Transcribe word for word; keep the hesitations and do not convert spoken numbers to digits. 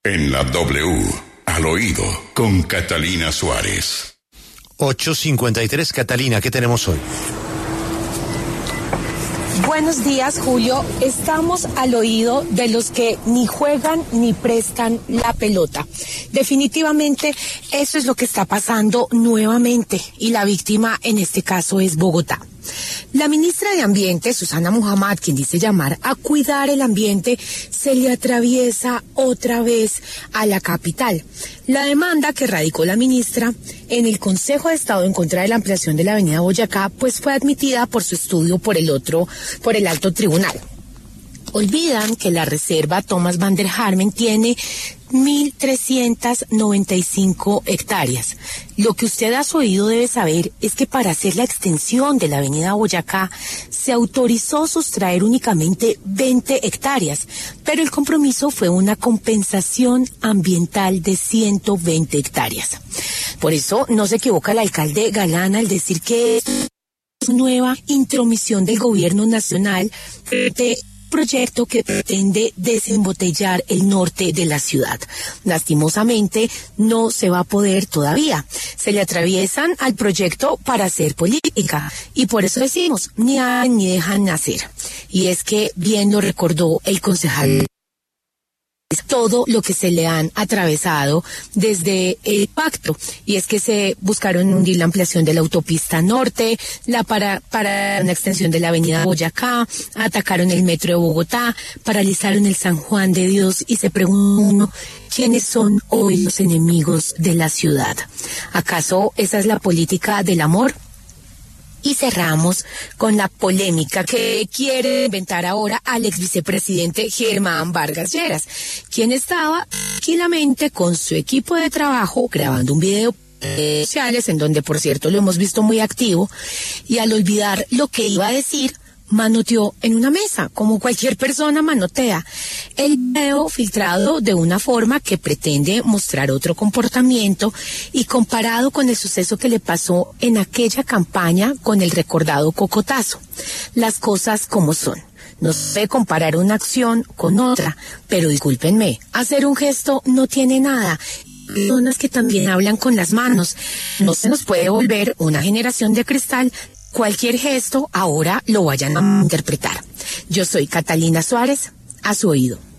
En la W, al oído, con Catalina Suárez. ocho cincuenta y tres, Catalina, ¿qué tenemos hoy? Buenos días, Julio. Estamos al oído de los que ni juegan ni prestan la pelota. Definitivamente, eso es lo que está pasando nuevamente, y la víctima en este caso es Bogotá. La ministra de Ambiente, Susana Muhammad, quien dice llamar a cuidar el ambiente, se le atraviesa otra vez a la capital. La demanda que radicó la ministra en el Consejo de Estado en contra de la ampliación de la avenida Boyacá, pues fue admitida por su estudio por el otro, por el alto tribunal. Olvidan que la reserva Thomas van der Harmen tiene mil trescientas noventa y cinco hectáreas. Lo que usted a su oído debe saber es que para hacer la extensión de la avenida Boyacá se autorizó sustraer únicamente veinte hectáreas, pero el compromiso fue una compensación ambiental de ciento veinte hectáreas. Por eso no se equivoca el alcalde Galán al decir que es una nueva intromisión del gobierno nacional de proyecto que pretende desembotellar el norte de la ciudad. Lastimosamente, no se va a poder todavía. Se le atraviesan al proyecto para hacer política, y por eso decimos, ni hagan ni dejan hacer. Y es que bien lo recordó el concejal, todo lo que se le han atravesado desde el pacto, y es que se buscaron hundir la ampliación de la autopista norte, la para, para una extensión de la avenida Boyacá, atacaron el metro de Bogotá, paralizaron el San Juan de Dios, y se pregunta, ¿quiénes son hoy los enemigos de la ciudad? ¿Acaso esa es la política del amor? Y cerramos con la polémica que quiere inventar ahora al ex vicepresidente Germán Vargas Lleras, quien estaba tranquilamente con su equipo de trabajo grabando un video sociales, en donde por cierto lo hemos visto muy activo, y al olvidar lo que iba a decir, manoteó en una mesa, como cualquier persona manotea. El video filtrado de una forma que pretende mostrar otro comportamiento, y comparado con el suceso que le pasó en aquella campaña con el recordado cocotazo. Las cosas como son. No sé comparar una acción con otra, pero discúlpenme, hacer un gesto no tiene nada. Personas que también hablan con las manos. No se nos puede volver una generación de cristal. Cualquier gesto ahora lo vayan a interpretar. Yo soy Catalina Suárez, a su oído.